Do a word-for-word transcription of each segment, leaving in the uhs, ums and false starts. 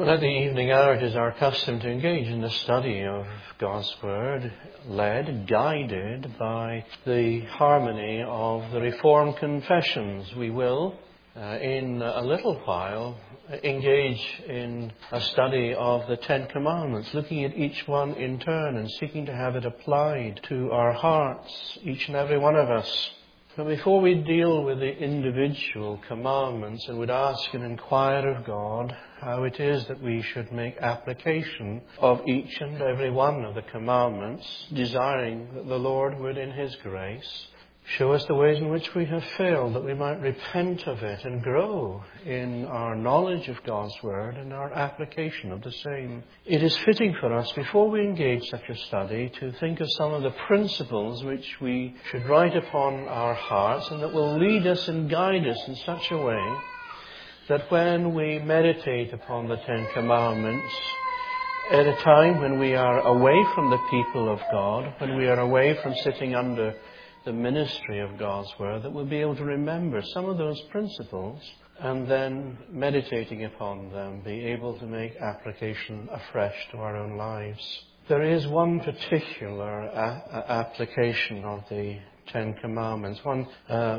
Well, at the evening hour it is our custom to engage in the study of God's Word, led, guided by the harmony of the Reformed confessions. We will, uh, in a little while, engage in a study of the Ten Commandments, looking at each one in turn and seeking to have it applied to our hearts, each and every one of us. But before we deal with the individual commandments and would ask and inquire of God how it is that we should make application of each and every one of the commandments, desiring that the Lord would in His grace show us the ways in which we have failed, that we might repent of it and grow in our knowledge of God's Word and our application of the same. It is fitting for us, before we engage such a study, to think of some of the principles which we should write upon our hearts and that will lead us and guide us in such a way that when we meditate upon the Ten Commandments, at a time when we are away from the people of God, when we are away from sitting under the ministry of God's Word, that we'll be able to remember some of those principles and then, meditating upon them, be able to make application afresh to our own lives. There is one particular a- a- application of the Ten Commandments, one uh,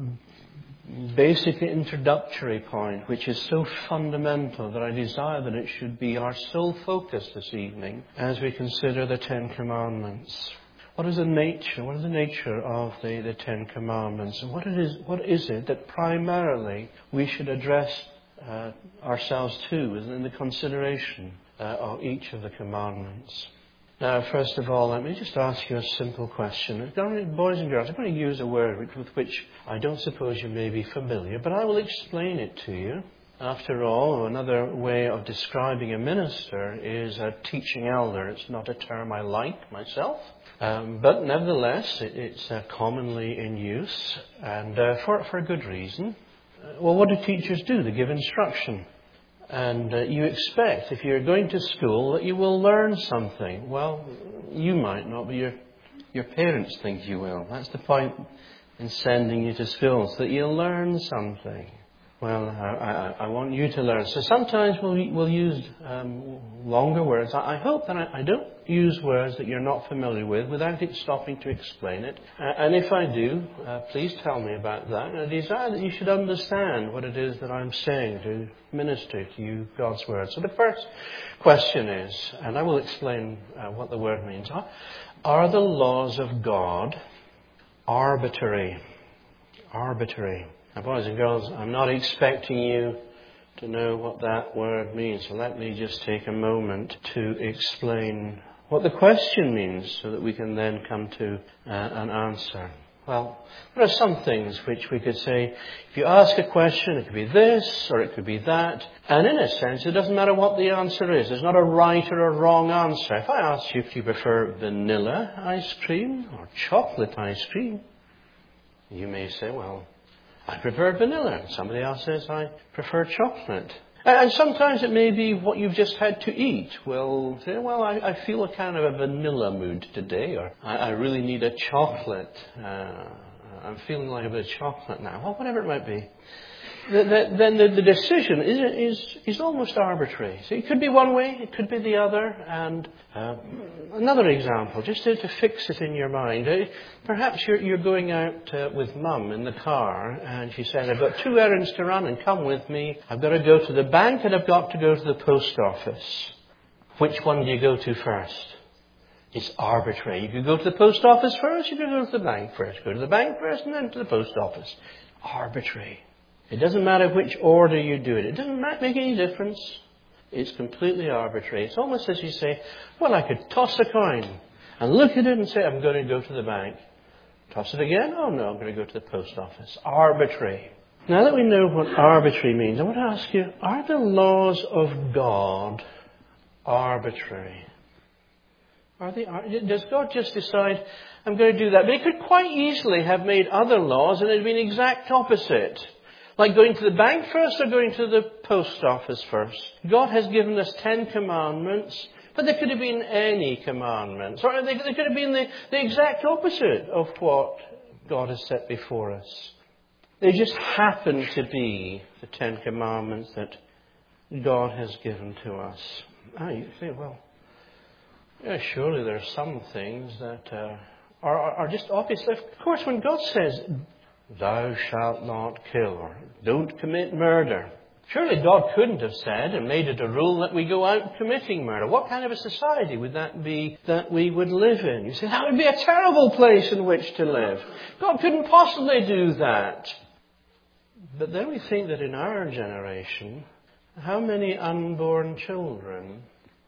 basic introductory point which is so fundamental that I desire that it should be our sole focus this evening as we consider the Ten Commandments. What is the nature? What is the nature of the, the Ten Commandments? And what it is? What is it that primarily we should address uh, ourselves to in the consideration uh, of each of the commandments? Now, first of all, let me just ask you a simple question. Boys and girls, I'm going to use a word which, with which I don't suppose you may be familiar, but I will explain it to you. After all, another way of describing a minister is a teaching elder. It's not a term I like myself. Um, but nevertheless, it, it's uh, commonly in use, and uh, for, for a good reason. Uh, well, what do teachers do? They give instruction. And uh, you expect, if you're going to school, that you will learn something. Well, you might not, but your, your parents think you will. That's the point in sending you to school, so that you'll learn something. Well, I, I, I want you to learn. So sometimes we'll, we'll use um, longer words. I, I hope that I, I don't use words that you're not familiar with without it stopping to explain it. Uh, and if I do, uh, please tell me about that. And I desire that you should understand what it is that I'm saying to minister to you God's Word. So the first question is, and I will explain uh, what the word means, are, are the laws of God arbitrary? Arbitrary. Now, boys and girls, I'm not expecting you to know what that word means, so let me just take a moment to explain what the question means so that we can then come to uh, an answer. Well, there are some things which we could say, if you ask a question, it could be this or it could be that, and in a sense it doesn't matter what the answer is. There's not a right or a wrong answer. If I ask you if you prefer vanilla ice cream or chocolate ice cream, you may say, well, I prefer vanilla. Somebody else says, I prefer chocolate. And sometimes it may be what you've just had to eat. Well, say, well, I, I feel a kind of a vanilla mood today, or I, I really need a chocolate. Uh, I'm feeling like a bit of chocolate now. Well, whatever it might be. The, the, then the, the decision is, is is almost arbitrary. So it could be one way, it could be the other. And uh, another example, just to, to fix it in your mind. Uh, perhaps you're, you're going out uh, with Mum in the car, and she says, I've got two errands to run, and come with me. I've got to go to the bank, and I've got to go to the post office. Which one do you go to first? It's arbitrary. You could go to the post office first, you could go to the bank first. Go to the bank first, and then to the post office. Arbitrary. It doesn't matter which order you do it. It doesn't make any difference. It's completely arbitrary. It's almost as you say, well, I could toss a coin and look at it and say, I'm going to go to the bank. Toss it again? Oh, no, I'm going to go to the post office. Arbitrary. Now that we know what arbitrary means, I want to ask you, are the laws of God arbitrary? Are they, does God just decide, I'm going to do that? But He could quite easily have made other laws and it would be an exact opposite. Like going to the bank first or going to the post office first. God has given us Ten Commandments, but there could have been any commandments. Or they, they could have been the, the exact opposite of what God has set before us. They just happen to be the Ten Commandments that God has given to us. Ah, you think, well, yeah, surely there are some things that uh, are, are, are just obvious. Of course, when God says, thou shalt not kill, or don't commit murder, surely God couldn't have said and made it a rule that we go out committing murder. What kind of a society would that be that we would live in? You say, that would be a terrible place in which to live. God couldn't possibly do that. But then we think that in our generation, how many unborn children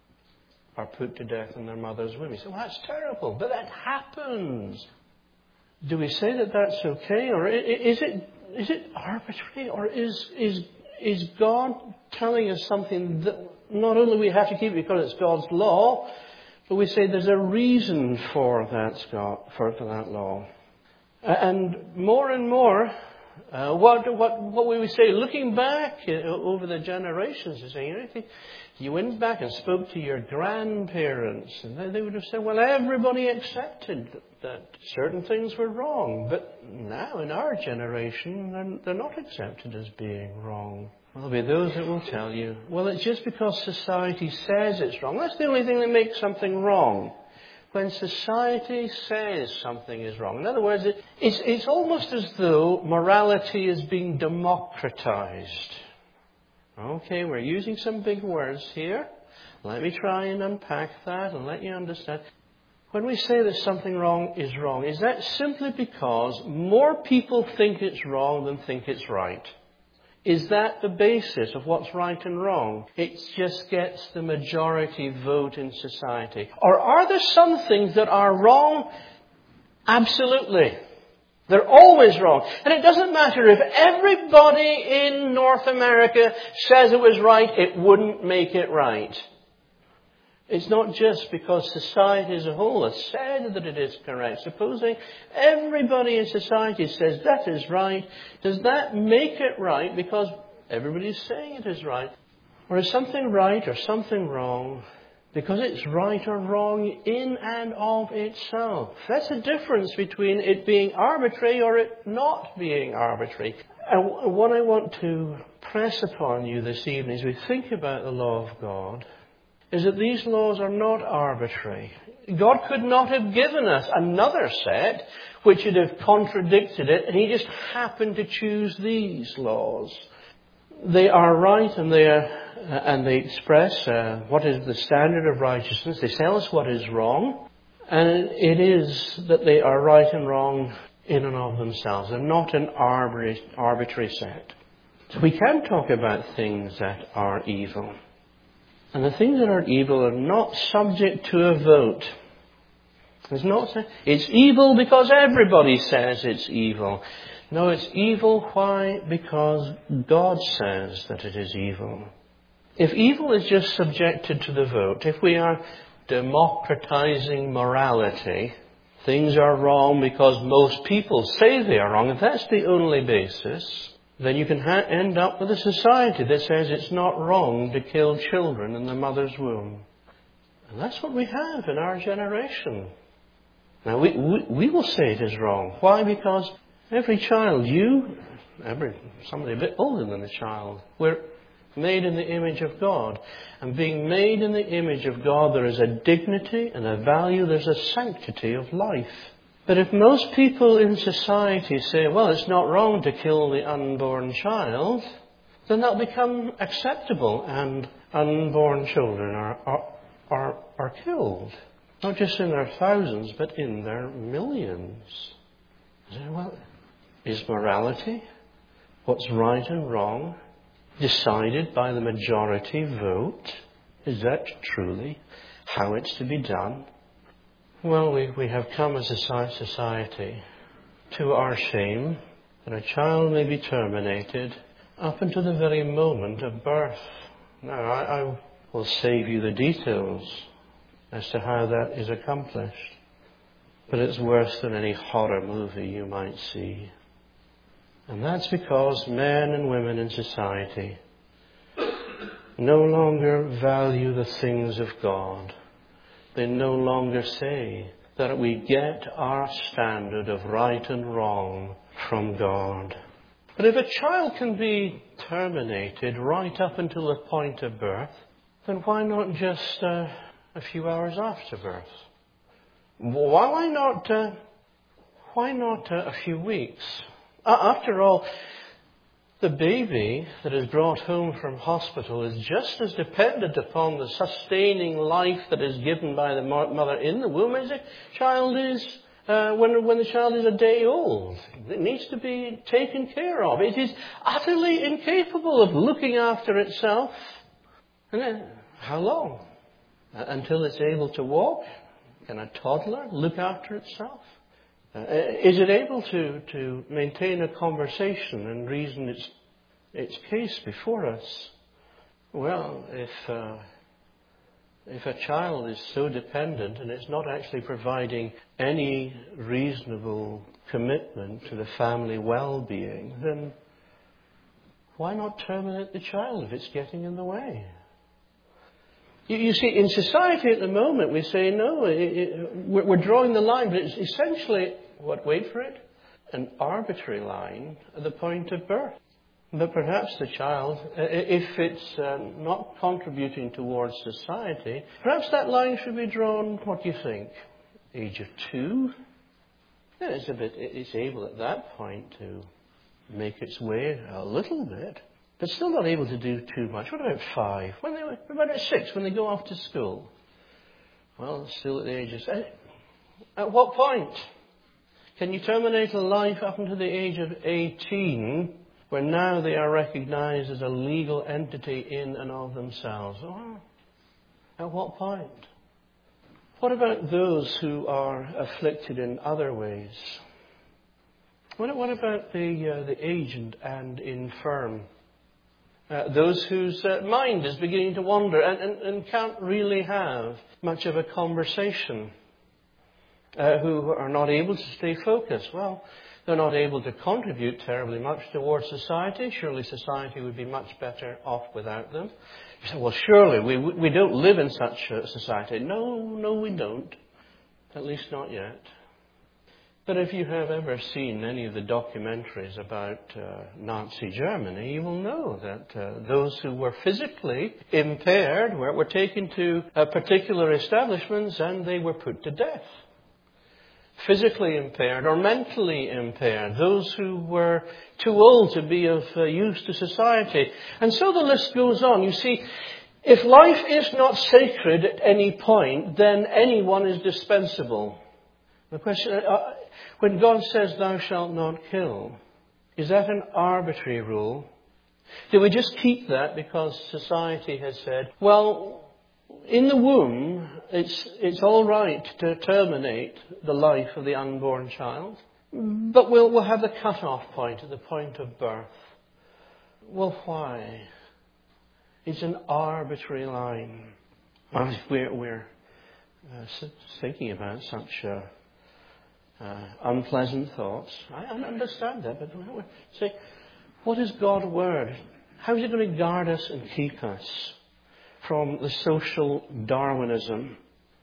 are put to death in their mother's womb? You say, well, that's terrible, but that happens. Do we say that that's okay? Or is it is it arbitrary? Or is is is God telling us something that not only we have to keep because it's God's law, but we say there's a reason for that, God, for, for that law? And more and more, Uh, what, what, what we would say, looking back uh, over the generations, is saying, you know, if you went back and spoke to your grandparents, and they, they would have said, well, everybody accepted that, that certain things were wrong. But now, in our generation, they're, they're not accepted as being wrong. Well, there'll be those that will tell you, well, it's just because society says it's wrong. That's the only thing that makes something wrong. When society says something is wrong. In other words, it, it's, it's almost as though morality is being democratized. Okay, we're using some big words here. Let me try and unpack that and let you understand. When we say that something wrong is wrong, is that simply because more people think it's wrong than think it's right? Is that the basis of what's right and wrong? It just gets the majority vote in society. Or are there some things that are wrong? Absolutely. They're always wrong. And it doesn't matter if everybody in North America says it was right, it wouldn't make it right. It's not just because society as a whole has said that it is correct. Supposing everybody in society says that is right, does that make it right because everybody's saying it is right? Or is something right or something wrong because it's right or wrong in and of itself? That's the difference between it being arbitrary or it not being arbitrary. And what I want to press upon you this evening as we think about the law of God is that these laws are not arbitrary. God could not have given us another set which would have contradicted it, and He just happened to choose these laws. They are right, and they are, and they express uh, what is the standard of righteousness. They tell us what is wrong, and it is that they are right and wrong in and of themselves. They're not an arbitrary, arbitrary set. So we can talk about things that are evil. And the things that are evil are not subject to a vote. It's not. It's evil because everybody says it's evil. No, it's evil. Why? Because God says that it is evil. If evil is just subjected to the vote, if we are democratizing morality, things are wrong because most people say they are wrong, if that's the only basis, then you can ha- end up with a society that says it's not wrong to kill children in the mother's womb. And that's what we have in our generation. Now, we, we, we will say it is wrong. Why? Because every child, you, every somebody a bit older than a child, we're made in the image of God. And being made in the image of God, there is a dignity and a value, there's a sanctity of life. But if most people in society say, well, it's not wrong to kill the unborn child, then that'll become acceptable, and unborn children are, are, are, are killed. Not just in their thousands, but in their millions. Well, is morality, what's right and wrong, decided by the majority vote? Is that truly how it's to be done? Well, we, we have come as a society to our shame that a child may be terminated up until the very moment of birth. Now, I, I will save you the details as to how that is accomplished. But it's worse than any horror movie you might see. And that's because men and women in society no longer value the things of God. They no longer say that we get our standard of right and wrong from God. But if a child can be terminated right up until the point of birth, then why not just uh, a few hours after birth? Why, why not? Uh, why not uh, a few weeks? Uh, after all, the baby that is brought home from hospital is just as dependent upon the sustaining life that is given by the mother in the womb as a child is uh, when, when the child is a day old. It needs to be taken care of. It is utterly incapable of looking after itself. And then, how long? Uh, until it's able to walk? Can a toddler look after itself? Uh, is it able to, to maintain a conversation and reason its, its case before us? Well, if, uh, if a child is so dependent and it's not actually providing any reasonable commitment to the family well-being, then why not terminate the child if it's getting in the way? You, you see, in society at the moment, we say, no, it, it, we're, we're drawing the line, but it's essentially, what, wait for it? An arbitrary line at the point of birth. But perhaps the child, if it's uh, not contributing towards society, perhaps that line should be drawn, what do you think, age of two? Yeah, it's a bit, it's able at that point to make its way a little bit. But still not able to do too much. What about five? When they, what about at six, when they go off to school? Well, still at the age of... At, at what point? Can you terminate a life up until the age of eighteen, where now they are recognized as a legal entity in and of themselves? Oh, at what point? What about those who are afflicted in other ways? What, what about the, uh, the aged and infirm? Uh, those whose uh, mind is beginning to wander and, and, and can't really have much of a conversation, uh, who are not able to stay focused. Well, they're not able to contribute terribly much towards society. Surely society would be much better off without them. You say, well, surely we, we don't live in such a society. No, no, we don't. At least not yet. But if you have ever seen any of the documentaries about uh, Nazi Germany, you will know that uh, those who were physically impaired were, were taken to uh, particular establishments and they were put to death. Physically impaired or mentally impaired, those who were too old to be of uh, use to society. And so the list goes on. You see, if life is not sacred at any point, then anyone is dispensable. The question, uh, when God says, thou shalt not kill, is that an arbitrary rule? Do we just keep that because society has said, well, in the womb, it's, it's all right to terminate the life of the unborn child, but we'll, we'll have the cut-off point at the point of birth. Well, why? It's an arbitrary line. Well, if we're, we're uh, thinking about such uh, uh, unpleasant thoughts, I understand that, but we say, what is God's word? How is it going to guard us and keep us from the social Darwinism?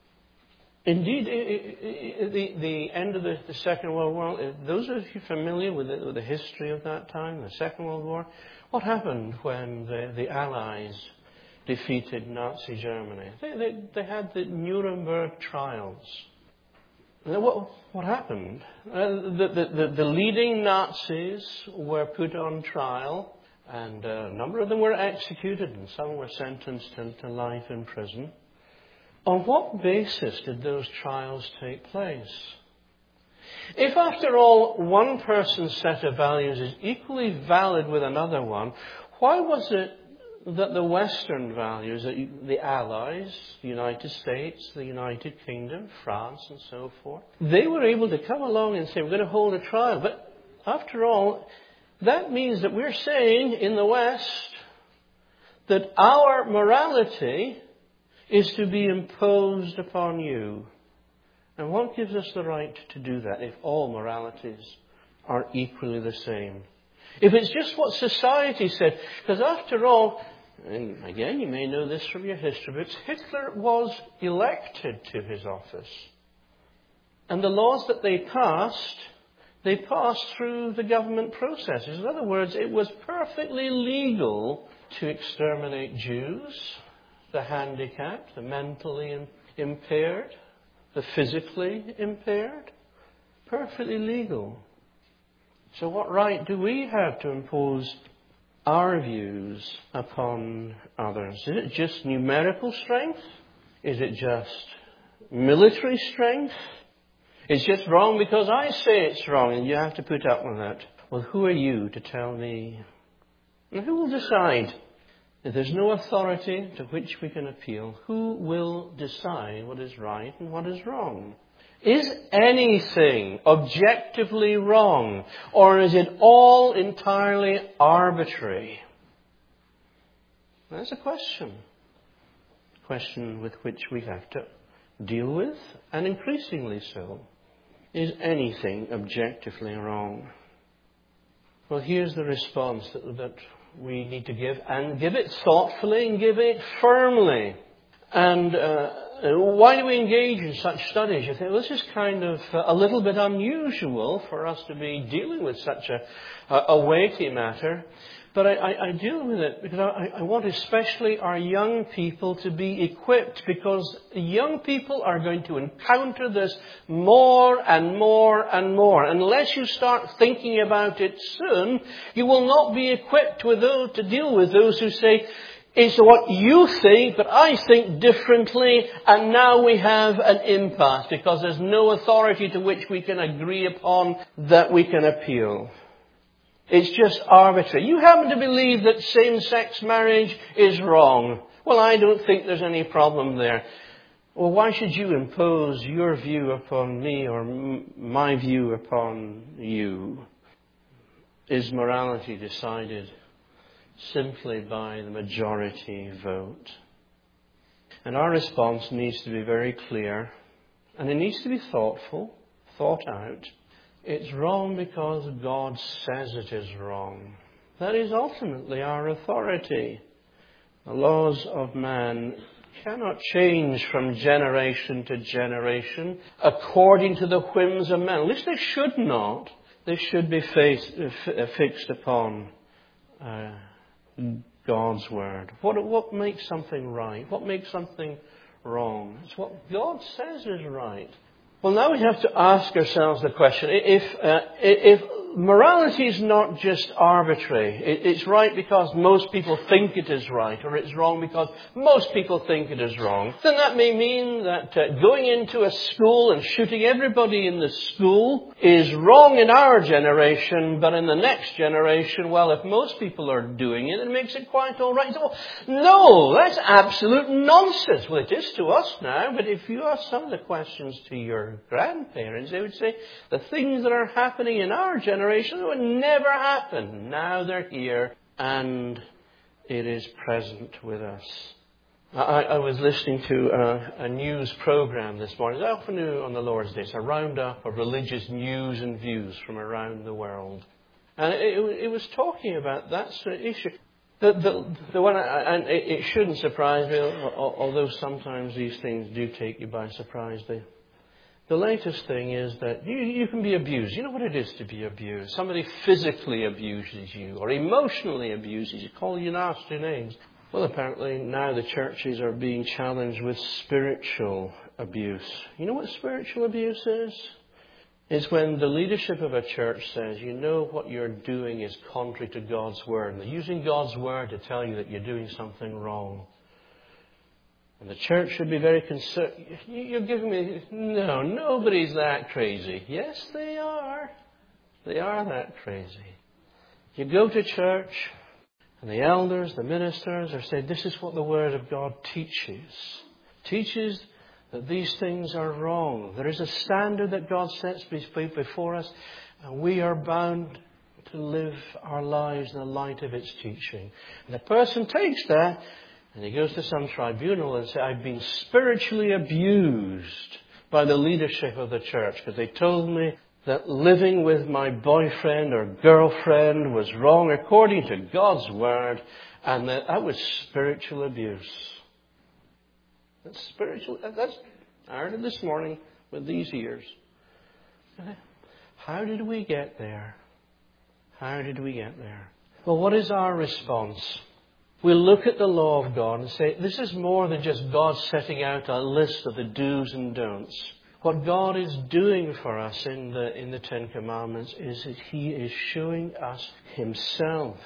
Indeed, it, it, the, the end of the, the Second World War, those of you familiar with the, with the history of that time, the Second World War, what happened when the, the Allies defeated Nazi Germany? They, they, they had the Nuremberg trials. And what, what happened? Uh, the, the, the, the leading Nazis were put on trial, and a number of them were executed, and some were sentenced to, to life in prison. On what basis did those trials take place? If, after all, one person's set of values is equally valid with another one, why was it that the Western values, the Allies, the United States, the United Kingdom, France, and so forth, they were able to come along and say, we're going to hold a trial. But after all, that means that we're saying in the West that our morality is to be imposed upon you. And what gives us the right to do that if all moralities are equally the same? If it's just what society said, because after all, and again, you may know this from your history, but Hitler was elected to his office. And the laws that they passed, They passed through the government processes. In other words, it was perfectly legal to exterminate Jews, the handicapped, the mentally impaired, the physically impaired. Perfectly legal. So what right do we have to impose our views upon others? Is it just numerical strength? Is it just military strength? It's just wrong because I say it's wrong and you have to put up with it. Well, who are you to tell me? And who will decide? If there's no authority to which we can appeal, who will decide what is right and what is wrong? Is anything objectively wrong, or is it all entirely arbitrary? That's a question. A question with which we have to deal with, and increasingly so. Is anything objectively wrong? Well, here's the response that, that we need to give, and give it thoughtfully and give it firmly. And uh, why do we engage in such studies? You think, well, this is kind of a little bit unusual for us to be dealing with such a, a weighty matter. But I, I, I deal with it because I, I want especially our young people to be equipped, because young people are going to encounter this more and more and more. Unless you start thinking about it soon, you will not be equipped with those, to deal with those who say, it's what you think, but I think differently, and now we have an impasse because there's no authority to which we can agree upon that we can appeal. It's just arbitrary. You happen to believe that same-sex marriage is wrong. Well, I don't think there's any problem there. Well, why should you impose your view upon me or m- my view upon you? Is morality decided simply by the majority vote? And our response needs to be very clear, and it needs to be thoughtful, thought out. It's wrong because God says it is wrong. That is ultimately our authority. The laws of man cannot change from generation to generation according to the whims of men. At least they should not. They should be faced, fixed upon uh, God's word. What, what makes something right? What makes something wrong? It's what God says is right. Well, now we have to ask ourselves the question, if, uh, if morality is not just arbitrary, it, it's right because most people think it is right, or it's wrong because most people think it is wrong, then that may mean that uh, going into a school and shooting everybody in the school is wrong in our generation, but in the next generation, well, if most people are doing it, it makes it quite all right. So, no, that's absolute nonsense. Well, it is to us now, but if you ask some of the questions to your grandparents, they would say the things that are happening in our generation would never happen. Now they're here and it is present with us. I, I was listening to a, a news program this morning. I often do on the Lord's Day. It's a roundup of religious news and views from around the world. And it, it, it was talking about that sort of issue. The, the, the one, and it, it shouldn't surprise me, although sometimes these things do take you by surprise. They, The latest thing is that you, you can be abused. You know what it is to be abused. Somebody physically abuses you or emotionally abuses you, call you nasty names. Well, apparently now the churches are being challenged with spiritual abuse. You know what spiritual abuse is? It's when the leadership of a church says, you know what you're doing is contrary to God's word. And they're using God's word to tell you that you're doing something wrong. And the church should be very concerned. You're giving me... No, nobody's that crazy. Yes, they are. They are that crazy. You go to church, and the elders, the ministers are saying, this is what the Word of God teaches. Teaches that these things are wrong. There is a standard that God sets before us, and we are bound to live our lives in the light of its teaching. And the person takes that, and he goes to some tribunal and says, I've been spiritually abused by the leadership of the church because they told me that living with my boyfriend or girlfriend was wrong according to God's word, and that that was spiritual abuse. That's spiritual. That's I heard it this morning with these ears. How did we get there? How did we get there? Well, what is our response? We look at the law of God and say, this is more than just God setting out a list of the do's and don'ts. What God is doing for us in the, in the Ten Commandments is that He is showing us Himself.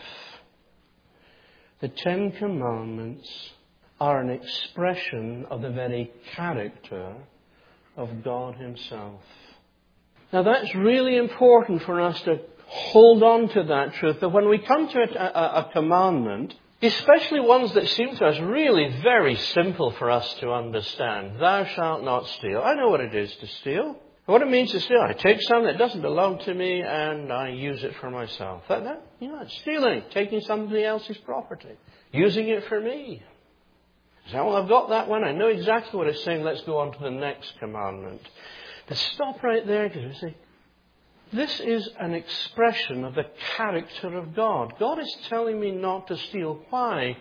The Ten Commandments are an expression of the very character of God Himself. Now that's really important for us to hold on to that truth, that when we come to a, a, a commandment, especially ones that seem to us really very simple for us to understand. Thou shalt not steal. I know what it is to steal. What it means to steal. I take something that doesn't belong to me and I use it for myself. That, that, you know, it's stealing. Taking somebody else's property. Using it for me. So, well, I've got that one. I know exactly what it's saying. Let's go on to the next commandment. But stop right there because we say, this is an expression of the character of God. God is telling me not to steal. Why?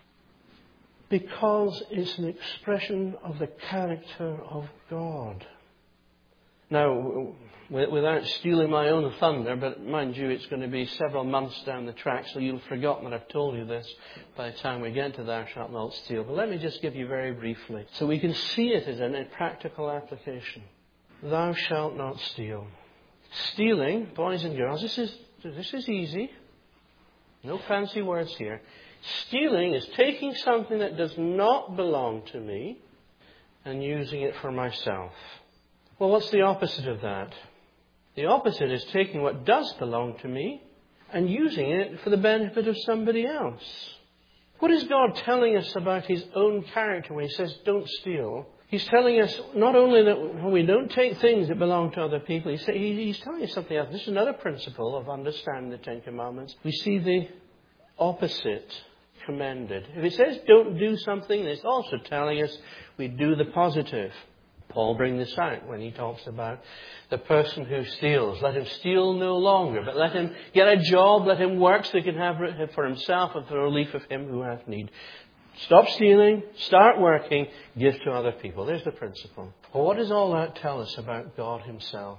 Because it's an expression of the character of God. Now, without stealing my own thunder, but mind you, it's going to be several months down the track, so you'll have forgotten that I've told you this by the time we get to Thou shalt not steal. But let me just give you very briefly, so we can see it as a practical application. Thou shalt not steal. Stealing, boys and girls, this is this is easy. No fancy words here. Stealing is taking something that does not belong to me and using it for myself. Well, what's the opposite of that? The opposite is taking what does belong to me and using it for the benefit of somebody else. What is God telling us about His own character when He says, don't steal? He's telling us not only that we don't take things that belong to other people, he's, he's telling us something else. This is another principle of understanding the Ten Commandments. We see the opposite commended. If it says don't do something, it's also telling us we do the positive. Paul brings this out when he talks about the person who steals. Let him steal no longer, but let him get a job, let him work so he can have it for himself and for the relief of him who hath need. Stop stealing, start working, give to other people. There's the principle. Well, what does all that tell us about God Himself?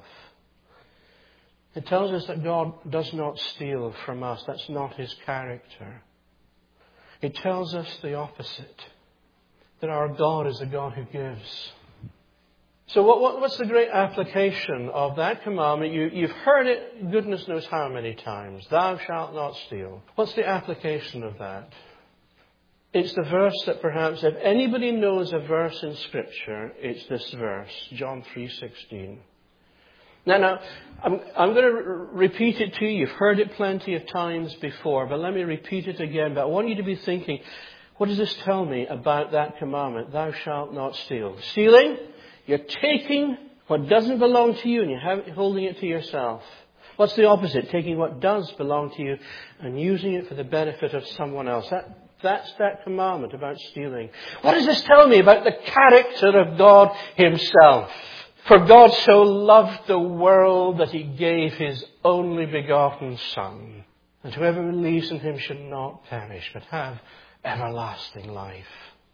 It tells us that God does not steal from us. That's not His character. It tells us the opposite. That our God is a God who gives. So what, what, what's the great application of that commandment? You, you've heard it goodness knows how many times. Thou shalt not steal. What's the application of that? It's the verse that perhaps if anybody knows a verse in Scripture, it's this verse, John three sixteen. Now, now I'm, I'm going to r- repeat it to you. You've heard it plenty of times before, but let me repeat it again. But I want you to be thinking, what does this tell me about that commandment? Thou shalt not steal. Stealing, you're taking what doesn't belong to you and you're holding it to yourself. What's the opposite? Taking what does belong to you and using it for the benefit of someone else. That That's that commandment about stealing. What does this tell me about the character of God Himself? For God so loved the world that He gave His only begotten Son, that whoever believes in Him should not perish, but have everlasting life.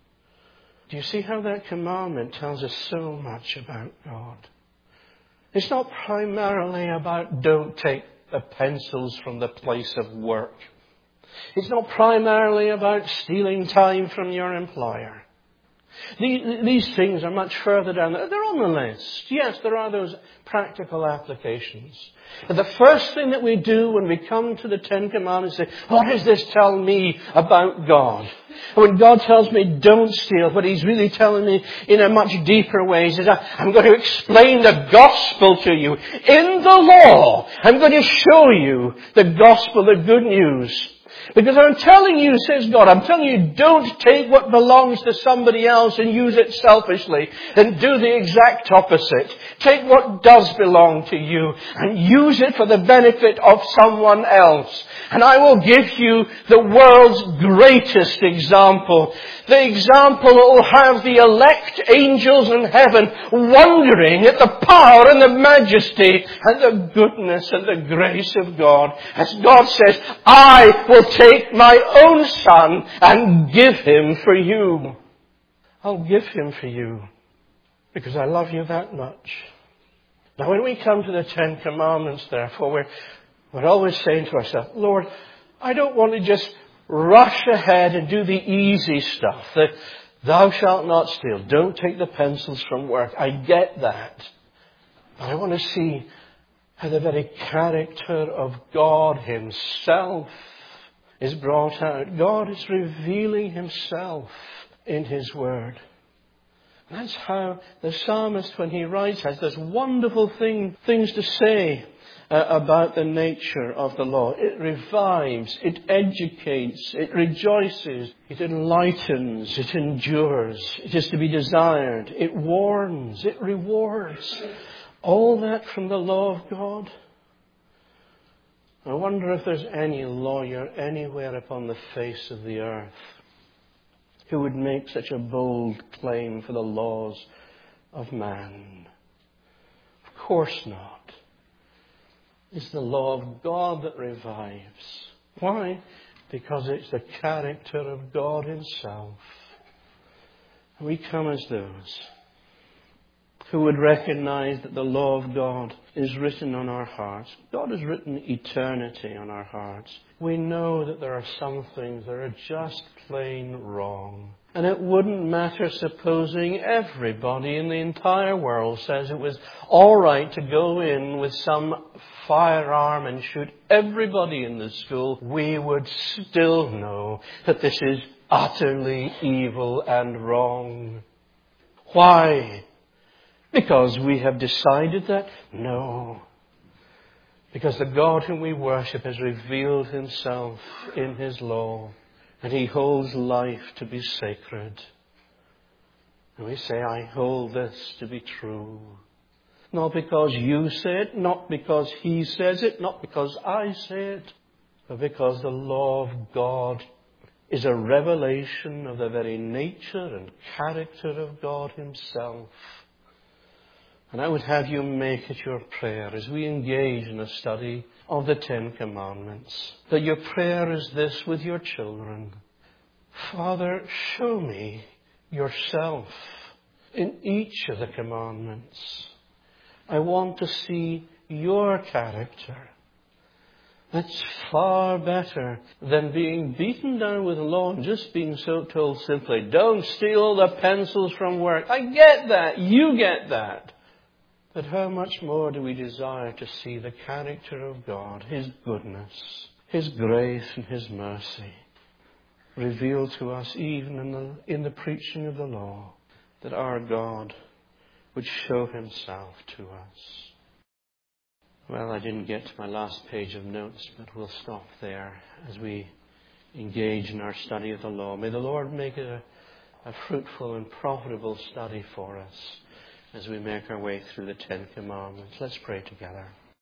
Do you see how that commandment tells us so much about God? It's not primarily about don't take the pencils from the place of work. It's not primarily about stealing time from your employer. These, these things are much further down. They're on the list. Yes, there are those practical applications. But the first thing that we do when we come to the Ten Commandments is say, what does this tell me about God? And when God tells me don't steal, what He's really telling me in a much deeper way is that I'm going to explain the gospel to you. In the law, I'm going to show you the gospel, the good news. Because I'm telling you, says God, I'm telling you, don't take what belongs to somebody else and use it selfishly and do the exact opposite. Take what does belong to you and use it for the benefit of someone else. And I will give you the world's greatest example. The example that will have the elect angels in heaven wondering at the power and the majesty and the goodness and the grace of God. As God says, I will take my own Son and give Him for you. I'll give Him for you because I love you that much. Now when we come to the Ten Commandments, therefore, we're, we're always saying to ourselves, Lord, I don't want to just rush ahead and do the easy stuff. The, thou shalt not steal. Don't take the pencils from work. I get that. But I want to see how the very character of God Himself is brought out. God is revealing Himself in His Word. That's how the psalmist, when he writes, has this wonderful thing, things to say uh, about the nature of the law. It revives, it educates, it rejoices, it enlightens, it endures, it is to be desired, it warns, it rewards. All that from the law of God. I wonder if there's any lawyer anywhere upon the face of the earth who would make such a bold claim for the laws of man. Of course not. It's the law of God that revives. Why? Because it's the character of God Himself. We come as those who would recognize that the law of God is written on our hearts. God has written eternity on our hearts. We know that there are some things that are just plain wrong. And it wouldn't matter supposing everybody in the entire world says it was all right to go in with some firearm and shoot everybody in the school. We would still know that this is utterly evil and wrong. Why? Because we have decided that? No. Because the God whom we worship has revealed Himself in His law. And He holds life to be sacred. And we say, I hold this to be true. Not because you say it, not because he says it, not because I say it, but because the law of God is a revelation of the very nature and character of God Himself. And I would have you make it your prayer as we engage in a study of the Ten Commandments, that your prayer is this with your children. Father, show me yourself in each of the commandments. I want to see your character. That's far better than being beaten down with law and just being so told simply, don't steal the pencils from work. I get that. You get that. But how much more do we desire to see the character of God, His goodness, His grace and His mercy revealed to us even in the, in the preaching of the law, that our God would show Himself to us. Well, I didn't get to my last page of notes, but we'll stop there as we engage in our study of the law. May the Lord make it a, a fruitful and profitable study for us as we make our way through the Ten Commandments. Let's pray together.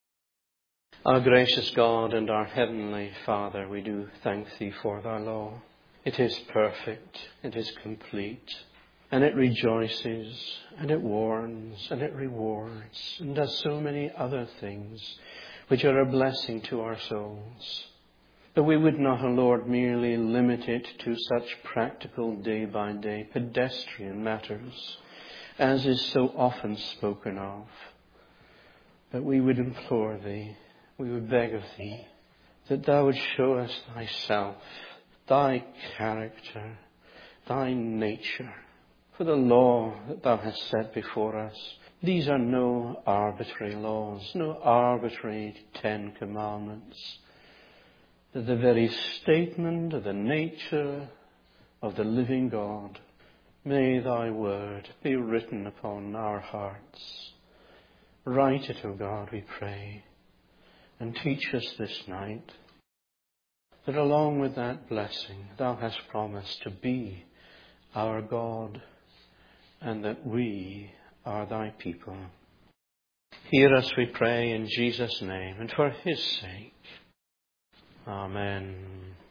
Our gracious God and our Heavenly Father, we do thank Thee for Thy law. It is perfect, it is complete, and it rejoices, and it warns, and it rewards, and does so many other things which are a blessing to our souls. But we would not, O Lord, merely limit it to such practical day-by-day pedestrian matters as is so often spoken of. But we would implore Thee, we would beg of Thee, that Thou would show us Thyself, Thy character, Thy nature, for the law that Thou hast set before us. These are no arbitrary laws, no arbitrary Ten Commandments. They're the very statement of the nature of the living God. May Thy word be written upon our hearts. Write it, O God, we pray, and teach us this night that along with that blessing Thou hast promised to be our God and that we are Thy people. Hear us, we pray, in Jesus' name and for His sake. Amen.